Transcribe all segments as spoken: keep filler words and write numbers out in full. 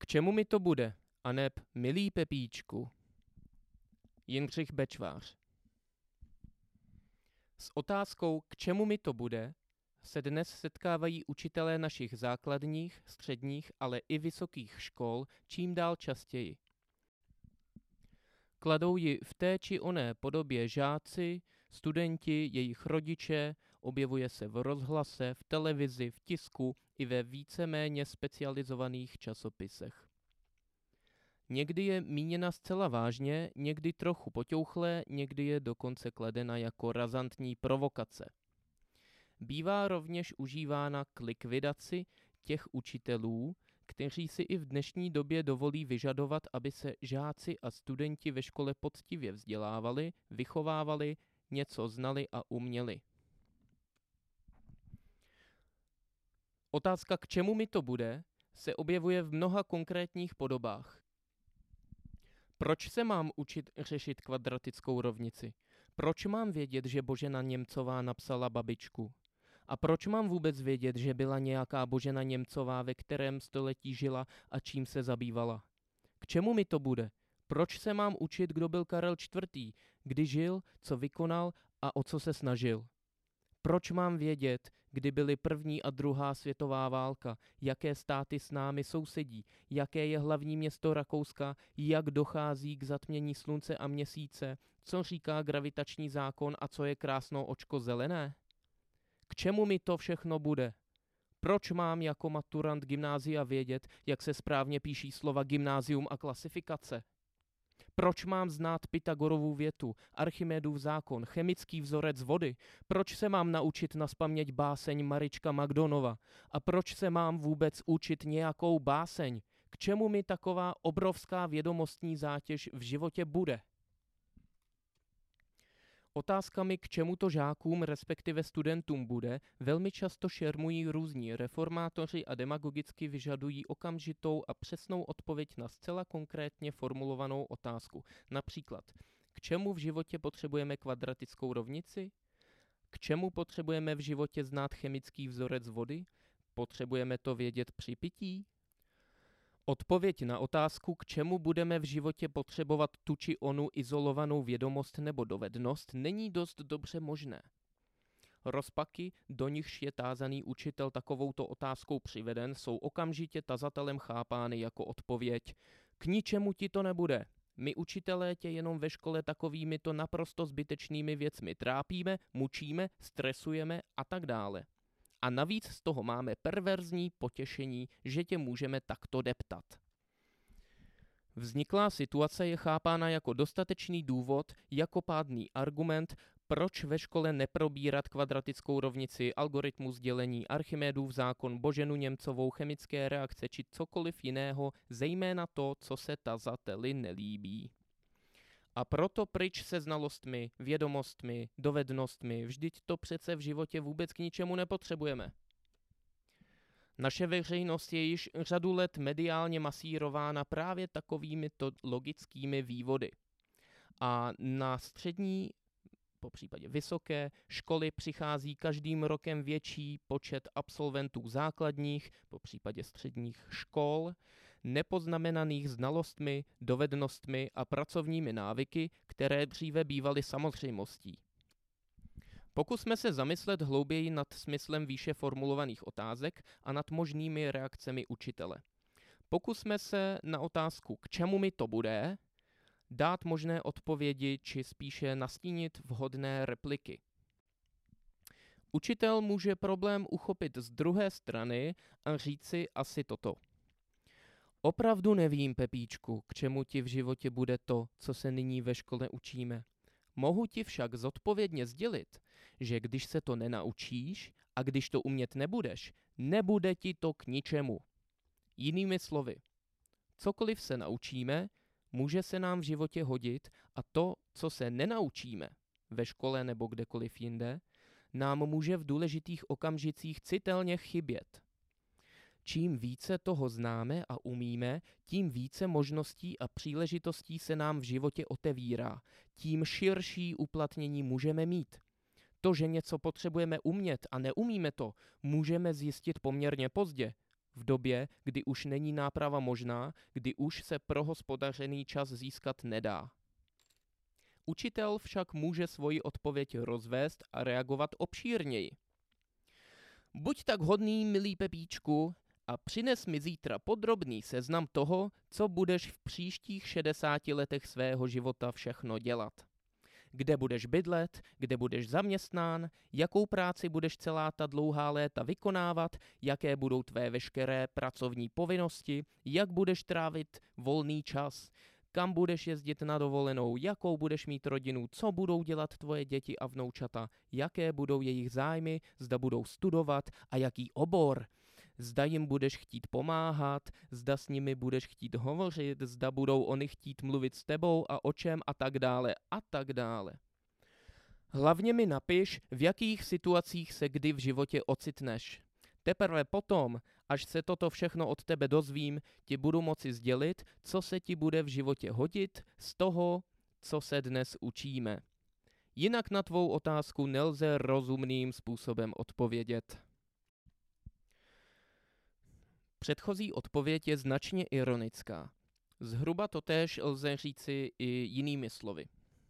čemu mi to bude? Aneb milý Pepíčku. Jindřich Bečvář. S otázkou, k čemu mi to bude, se dnes setkávají učitelé našich základních, středních, ale i vysokých škol čím dál častěji. Kladou ji v té či oné podobě žáci, studenti, jejich rodiče, objevuje se v rozhlase, v televizi, v tisku i ve víceméně specializovaných časopisech. Někdy je míněna zcela vážně, někdy trochu poťouchle, někdy je dokonce kladena jako razantní provokace. Bývá rovněž užívána k likvidaci těch učitelů, kteří si i v dnešní době dovolí vyžadovat, aby se žáci a studenti ve škole poctivě vzdělávali, vychovávali, něco znali a uměli. Otázka, k čemu mi to bude, se objevuje v mnoha konkrétních podobách. Proč se mám učit řešit kvadratickou rovnici? Proč mám vědět, že Božena Němcová napsala Babičku? A proč mám vůbec vědět, že byla nějaká Božena Němcová, ve kterém století žila a čím se zabývala? K čemu mi to bude? Proč se mám učit, kdo byl Karel čtvrtý, kdy žil, co vykonal a o co se snažil? Proč mám vědět, kdy byly první a druhá světová válka, jaké státy s námi sousedí, jaké je hlavní město Rakouska, jak dochází k zatmění slunce a měsíce, co říká gravitační zákon a co je krásno očko zelené? K čemu mi to všechno bude? Proč mám jako maturant gymnázia vědět, jak se správně píší slova gymnázium a klasifikace? Proč mám znát Pythagorovu větu, Archimedův zákon, chemický vzorec vody? Proč se mám naučit nazpaměť báseň Marička Magdonova? A proč se mám vůbec učit nějakou báseň? K čemu mi taková obrovská vědomostní zátěž v životě bude? Otázkami, k čemu to žákům, respektive studentům bude, velmi často šermují různí reformátoři a demagogicky vyžadují okamžitou a přesnou odpověď na zcela konkrétně formulovanou otázku. Například, k čemu v životě potřebujeme kvadratickou rovnici? K čemu potřebujeme v životě znát chemický vzorec vody? Potřebujeme to vědět při pití? Odpověď na otázku, k čemu budeme v životě potřebovat tu či onu izolovanou vědomost nebo dovednost, není dost dobře možné. Rozpaky, do nichž je tázaný učitel takovouto otázkou přiveden, jsou okamžitě tazatelem chápány jako odpověď: k ničemu ti to nebude. My učitelé tě jenom ve škole takovými to naprosto zbytečnými věcmi trápíme, mučíme, stresujeme a tak dále. A navíc z toho máme perverzní potěšení, že tě můžeme takto deptat. Vzniklá situace je chápána jako dostatečný důvod, jako pádný argument, proč ve škole neprobírat kvadratickou rovnici, algoritmus dělení, Archimedův zákon, Boženu Němcovou, chemické reakce či cokoliv jiného, zejména to, co se tazateli nelíbí. A proto pryč se znalostmi, vědomostmi, dovednostmi, vždyť to přece v životě vůbec k ničemu nepotřebujeme. Naše veřejnost je již řadu let mediálně masírována právě takovými to logickými vývody. A na střední, po případě vysoké, školy přichází každým rokem větší počet absolventů základních, po případě středních škol, nepoznamenaných znalostmi, dovednostmi a pracovními návyky, které dříve bývaly samozřejmostí. Pokusme se zamyslet hlouběji nad smyslem výše formulovaných otázek a nad možnými reakcemi učitele. Pokusme se na otázku, k čemu mi to bude, dát možné odpovědi či spíše nastínit vhodné repliky. Učitel může problém uchopit z druhé strany a říci asi toto. Opravdu nevím, Pepíčku, k čemu ti v životě bude to, co se nyní ve škole učíme. Mohu ti však zodpovědně sdělit, že když se to nenaučíš a když to umět nebudeš, nebude ti to k ničemu. Jinými slovy, cokoliv se naučíme, může se nám v životě hodit a to, co se nenaučíme, ve škole nebo kdekoliv jinde, nám může v důležitých okamžicích citelně chybět. Čím více toho známe a umíme, tím více možností a příležitostí se nám v životě otevírá, tím širší uplatnění můžeme mít. To, že něco potřebujeme umět a neumíme to, můžeme zjistit poměrně pozdě, v době, kdy už není náprava možná, kdy už se prohospodařený čas získat nedá. Učitel však může svoji odpověď rozvést a reagovat obšírněji. Buď tak hodný, milý Pepíčku, a přines mi zítra podrobný seznam toho, co budeš v příštích šedesáti letech svého života všechno dělat. Kde budeš bydlet, kde budeš zaměstnán, jakou práci budeš celá ta dlouhá léta vykonávat, jaké budou tvé veškeré pracovní povinnosti, jak budeš trávit volný čas, kam budeš jezdit na dovolenou, jakou budeš mít rodinu, co budou dělat tvoje děti a vnoučata, jaké budou jejich zájmy, zda budou studovat a jaký obor. Zda jim budeš chtít pomáhat, zda s nimi budeš chtít hovořit, zda budou oni chtít mluvit s tebou a o čem a tak dále a tak dále. Hlavně mi napiš, v jakých situacích se kdy v životě ocitneš. Teprve potom, až se toto všechno od tebe dozvím, ti budu moci sdělit, co se ti bude v životě hodit z toho, co se dnes učíme. Jinak na tvou otázku nelze rozumným způsobem odpovědět. Předchozí odpověď je značně ironická. Zhruba totéž lze říci i jinými slovy.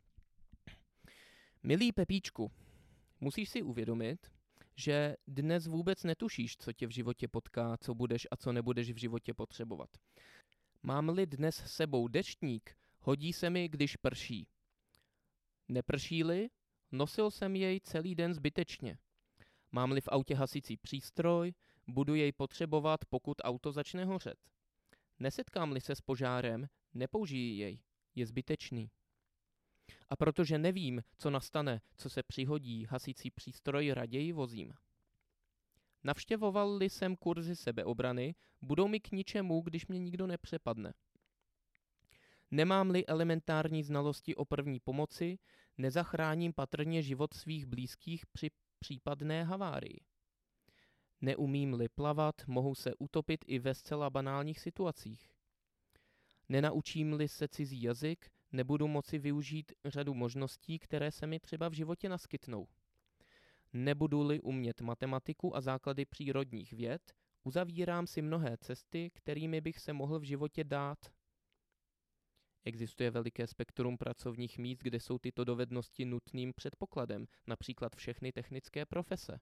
Milý Pepíčku, musíš si uvědomit, že dnes vůbec netušíš, co tě v životě potká, co budeš a co nebudeš v životě potřebovat. Mám-li dnes s sebou deštník, hodí se mi, když prší. Neprší-li, nosil jsem jej celý den zbytečně. Mám-li v autě hasicí přístroj, budu jej potřebovat, pokud auto začne hořet. Nesetkám-li se s požárem, nepoužiji jej, je zbytečný. A protože nevím, co nastane, co se přihodí, hasící přístroj raději vozím. Navštěvoval-li jsem kurzy sebeobrany, budou mi k ničemu, když mě nikdo nepřepadne. Nemám-li elementární znalosti o první pomoci, nezachráním patrně život svých blízkých při případné havárii. Neumím-li plavat, mohu se utopit i ve zcela banálních situacích. Nenaučím-li se cizí jazyk, nebudu moci využít řadu možností, které se mi třeba v životě naskytnou. Nebudu-li umět matematiku a základy přírodních věd, uzavírám si mnohé cesty, kterými bych se mohl v životě dát. Existuje veliké spektrum pracovních míst, kde jsou tyto dovednosti nutným předpokladem, například všechny technické profese.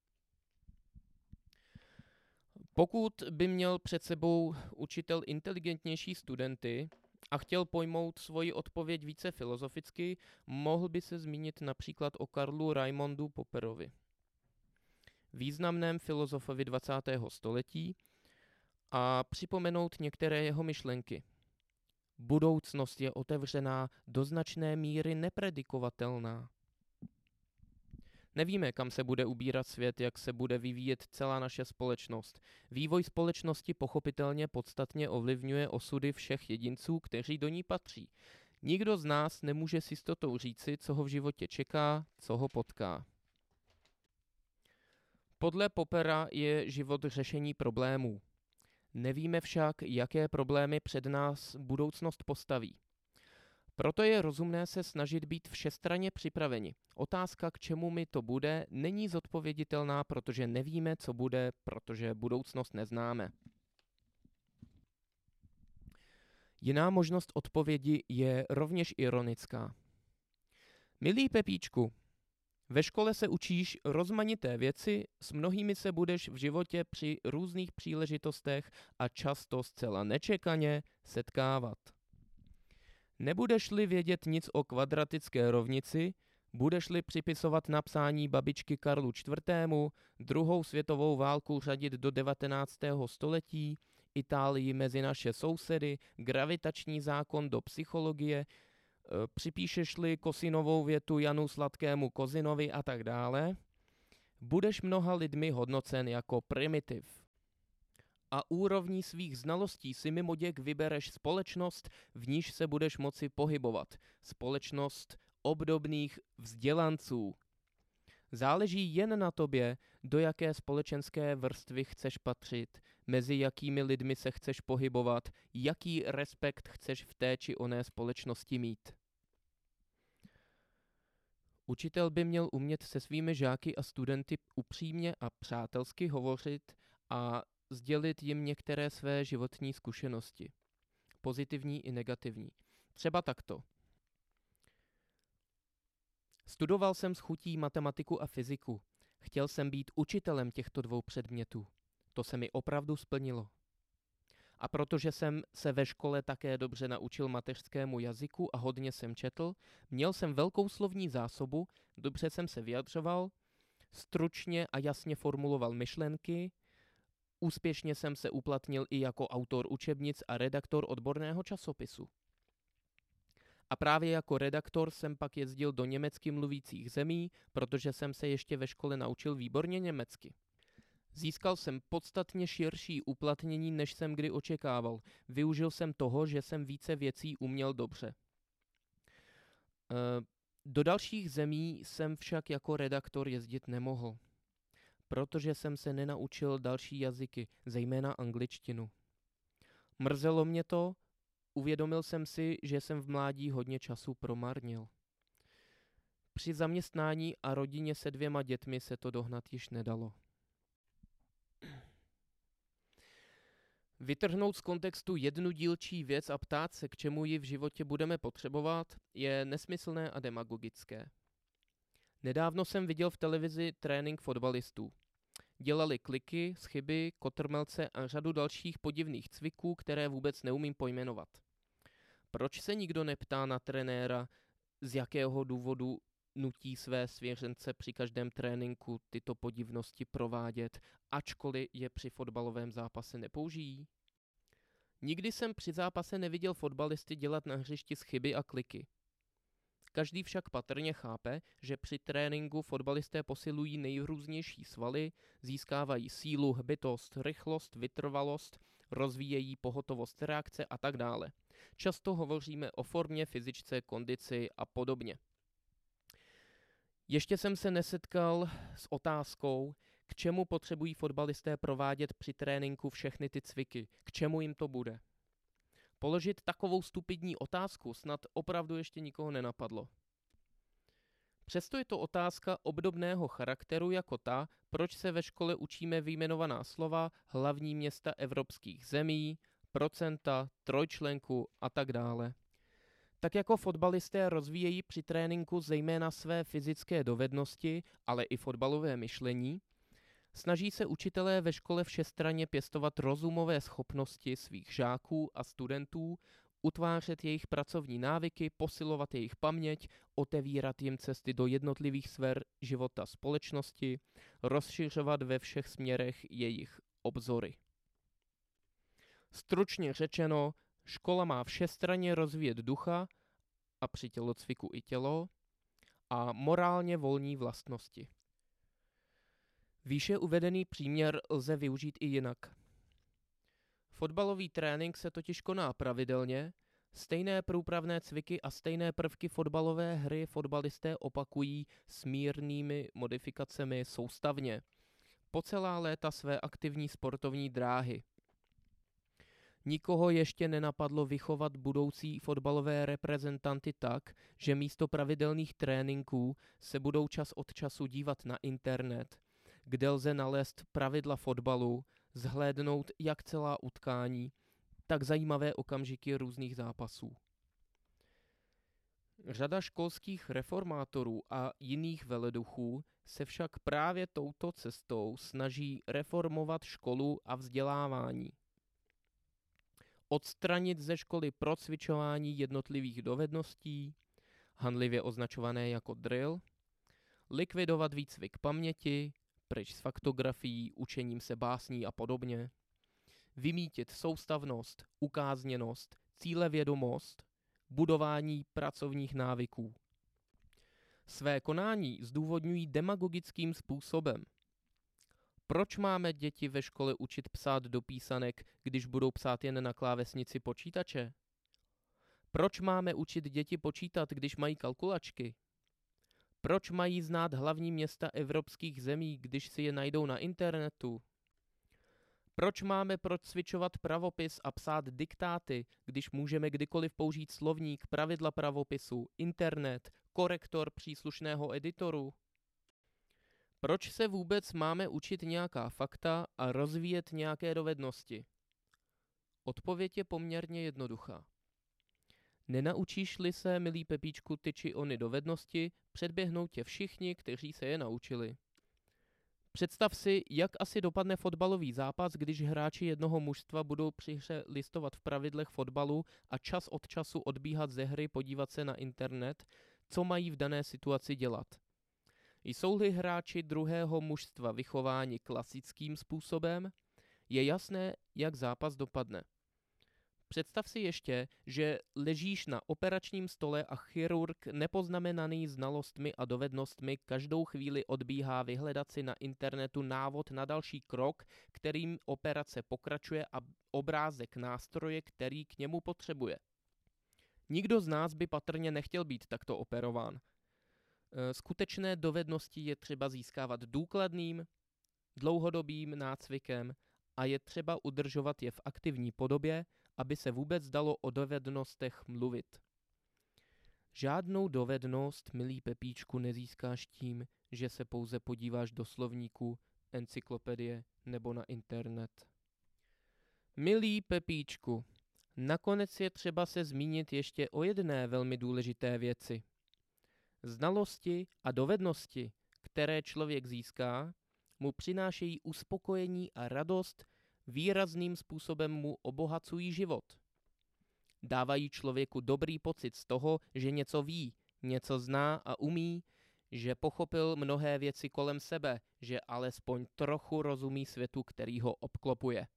Pokud by měl před sebou učitel inteligentnější studenty a chtěl pojmout svoji odpověď více filozoficky, mohl by se zmínit například o Karlu Raimondu Popperovi, významném filozofovi dvacátého století, a připomenout některé jeho myšlenky. Budoucnost je otevřená, do značné míry nepredikovatelná. Nevíme, kam se bude ubírat svět, jak se bude vyvíjet celá naše společnost. Vývoj společnosti pochopitelně podstatně ovlivňuje osudy všech jedinců, kteří do ní patří. Nikdo z nás nemůže s jistotou říci, co ho v životě čeká, co ho potká. Podle Poppera je život řešení problémů. Nevíme však, jaké problémy před nás budoucnost postaví. Proto je rozumné se snažit být všestranně připraveni. Otázka, k čemu mi to bude, není zodpověditelná, protože nevíme, co bude, protože budoucnost neznáme. Jiná možnost odpovědi je rovněž ironická. Milý Pepíčku, ve škole se učíš rozmanité věci, s mnohými se budeš v životě při různých příležitostech a často zcela nečekaně setkávat. Nebudeš-li vědět nic o kvadratické rovnici, budeš-li připisovat napsání babičky Karlu čtvrtému, druhou světovou válku řadit do devatenáctého století, Itálii mezi naše sousedy, gravitační zákon do psychologie, připíšeš-li Kosinovou větu Janu Sladkému Kozinovi a tak dále, budeš mnoha lidmi hodnocen jako primitiv. A úrovní svých znalostí si mimo děk vybereš společnost, v níž se budeš moci pohybovat. Společnost obdobných vzdělanců. Záleží jen na tobě, do jaké společenské vrstvy chceš patřit, mezi jakými lidmi se chceš pohybovat, jaký respekt chceš v té či oné společnosti mít. Učitel by měl umět se svými žáky a studenty upřímně a přátelsky hovořit a sdělit jim některé své životní zkušenosti. Pozitivní i negativní. Třeba takto. Studoval jsem s chutí matematiku a fyziku. Chtěl jsem být učitelem těchto dvou předmětů. To se mi opravdu splnilo. A protože jsem se ve škole také dobře naučil mateřskému jazyku a hodně jsem četl, měl jsem velkou slovní zásobu, dobře jsem se vyjadřoval, stručně a jasně formuloval myšlenky, úspěšně jsem se uplatnil i jako autor učebnic a redaktor odborného časopisu. A právě jako redaktor jsem pak jezdil do německy mluvících zemí, protože jsem se ještě ve škole naučil výborně německy. Získal jsem podstatně širší uplatnění, než jsem kdy očekával. Využil jsem toho, že jsem více věcí uměl dobře. Do dalších zemí jsem však jako redaktor jezdit nemohl, protože jsem se nenaučil další jazyky, zejména angličtinu. Mrzelo mě to, uvědomil jsem si, že jsem v mládí hodně času promarnil. Při zaměstnání a rodině se dvěma dětmi se to dohnat již nedalo. Vytrhnout z kontextu jednu dílčí věc a ptát se, k čemu ji v životě budeme potřebovat, je nesmyslné a demagogické. Nedávno jsem viděl v televizi trénink fotbalistů. Dělali kliky, schyby, kotrmelce a řadu dalších podivných cviků, které vůbec neumím pojmenovat. Proč se nikdo neptá na trenéra, z jakého důvodu nutí své svěřence při každém tréninku tyto podivnosti provádět, ačkoliv je při fotbalovém zápase nepoužijí? Nikdy jsem při zápase neviděl fotbalisty dělat na hřišti schyby a kliky. Každý však patrně chápe, že při tréninku fotbalisté posilují nejrůznější svaly, získávají sílu, hbitost, rychlost, vytrvalost, rozvíjejí pohotovost reakce a tak dále. Často hovoříme o formě, fyzičce, kondici a podobně. Ještě jsem se nesetkal s otázkou, k čemu potřebují fotbalisté provádět při tréninku všechny ty cviky, k čemu jim to bude. Položit takovou stupidní otázku snad opravdu ještě nikoho nenapadlo. Přesto je to otázka obdobného charakteru jako ta, proč se ve škole učíme vyjmenovaná slova, hlavní města evropských zemí, procenta, trojčlenku a tak dále. Tak jako fotbalisté rozvíjejí při tréninku zejména své fyzické dovednosti, ale i fotbalové myšlení, snaží se učitelé ve škole všestranně pěstovat rozumové schopnosti svých žáků a studentů, utvářet jejich pracovní návyky, posilovat jejich paměť, otevírat jim cesty do jednotlivých sfér života společnosti, rozšiřovat ve všech směrech jejich obzory. Stručně řečeno, škola má všestranně rozvíjet ducha a při tělocviku i tělo a morálně volní vlastnosti. Výše uvedený příměr lze využít i jinak. Fotbalový trénink se totiž koná pravidelně, stejné průpravné cviky a stejné prvky fotbalové hry fotbalisté opakují s mírnými modifikacemi soustavně po celá léta své aktivní sportovní dráhy. Nikoho ještě nenapadlo vychovat budoucí fotbalové reprezentanty tak, že místo pravidelných tréninků se budou čas od času dívat na internet, kde lze nalézt pravidla fotbalu, zhlédnout jak celá utkání, tak zajímavé okamžiky různých zápasů. Řada školských reformátorů a jiných veleduchů se však právě touto cestou snaží reformovat školu a vzdělávání. Odstranit ze školy procvičování jednotlivých dovedností, hanlivě označované jako drill, likvidovat výcvik paměti, pryč s faktografií, učením se básní a podobně, vymítit soustavnost, ukázněnost, cílevědomost, budování pracovních návyků. Své konání zdůvodňují demagogickým způsobem. Proč máme děti ve škole učit psát do písanek, když budou psát jen na klávesnici počítače? Proč máme učit děti počítat, když mají kalkulačky? Proč mají znát hlavní města evropských zemí, když si je najdou na internetu? Proč máme procvičovat pravopis a psát diktáty, když můžeme kdykoliv použít slovník, pravidla pravopisu, internet, korektor příslušného editoru? Proč se vůbec máme učit nějaká fakta a rozvíjet nějaké dovednosti? Odpověď je poměrně jednoduchá. Nenaučíš-li se, milý Pepíčku, ty či ony dovednosti, předběhnou tě všichni, kteří se je naučili. Představ si, jak asi dopadne fotbalový zápas, když hráči jednoho mužstva budou při hře listovat v pravidlech fotbalu a čas od času odbíhat ze hry, podívat se na internet, co mají v dané situaci dělat. Jsou-li hráči druhého mužstva vychováni klasickým způsobem, je jasné, jak zápas dopadne. Představ si ještě, že ležíš na operačním stole a chirurg nepoznamenaný znalostmi a dovednostmi každou chvíli odbíhá vyhledat si na internetu návod na další krok, kterým operace pokračuje a obrázek nástroje, který k němu potřebuje. Nikdo z nás by patrně nechtěl být takto operován. Skutečné dovednosti je třeba získávat důkladným, dlouhodobým nácvikem a je třeba udržovat je v aktivní podobě, aby se vůbec dalo o dovednostech mluvit. Žádnou dovednost, milý Pepíčku, nezískáš tím, že se pouze podíváš do slovníku, encyklopedie nebo na internet. Milý Pepíčku, nakonec je třeba se zmínit ještě o jedné velmi důležité věci. Znalosti a dovednosti, které člověk získá, mu přinášejí uspokojení a radost, výrazným způsobem mu obohacují život. Dávají člověku dobrý pocit z toho, že něco ví, něco zná a umí, že pochopil mnohé věci kolem sebe, že alespoň trochu rozumí světu, který ho obklopuje.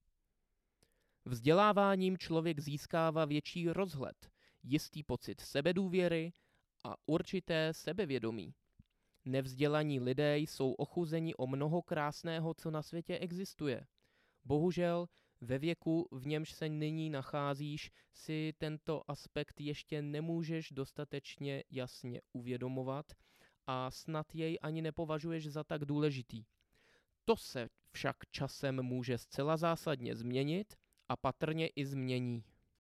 Vzděláváním člověk získává větší rozhled, jistý pocit sebedůvěry a určité sebevědomí. Nevzdělaní lidé jsou ochuzeni o mnoho krásného, co na světě existuje. Bohužel, ve věku, v němž se nyní nacházíš, si tento aspekt ještě nemůžeš dostatečně jasně uvědomovat a snad jej ani nepovažuješ za tak důležitý. To se však časem může zcela zásadně změnit a patrně i změní.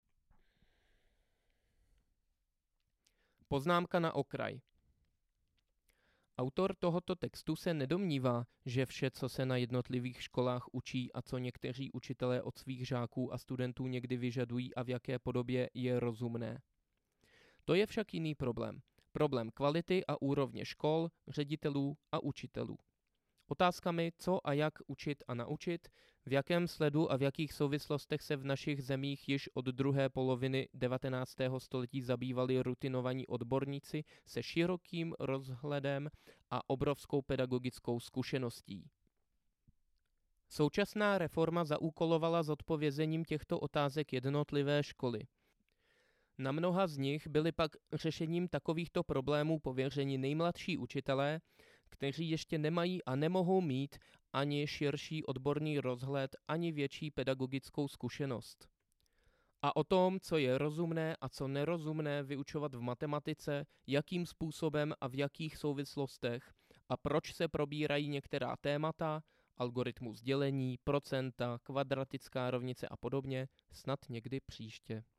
Poznámka na okraj. Autor tohoto textu se nedomnívá, že vše, co se na jednotlivých školách učí a co někteří učitelé od svých žáků a studentů někdy vyžadují a v jaké podobě, je rozumné. To je však jiný problém. Problém kvality a úrovně škol, ředitelů a učitelů. Otázkami, co a jak učit a naučit, v jakém sledu a v jakých souvislostech se v našich zemích již od druhé poloviny devatenáctého století zabývali rutinovaní odborníci se širokým rozhledem a obrovskou pedagogickou zkušeností. Současná reforma zaúkolovala zodpovězením těchto otázek jednotlivé školy. Na mnoha z nich byli pak řešením takovýchto problémů pověřeni nejmladší učitelé, kteří ještě nemají a nemohou mít ani širší odborný rozhled, ani větší pedagogickou zkušenost. A o tom, co je rozumné a co nerozumné vyučovat v matematice, jakým způsobem a v jakých souvislostech a proč se probírají některá témata, algoritmus dělení, procenta, kvadratická rovnice a podobně, snad někdy příště.